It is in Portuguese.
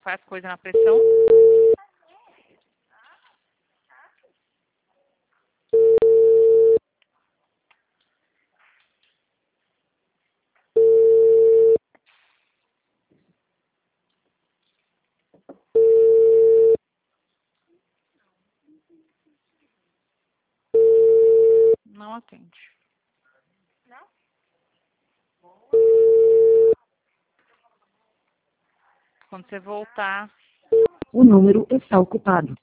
Faz coisa na pressão. Não atende. Quando você voltar... O número está ocupado.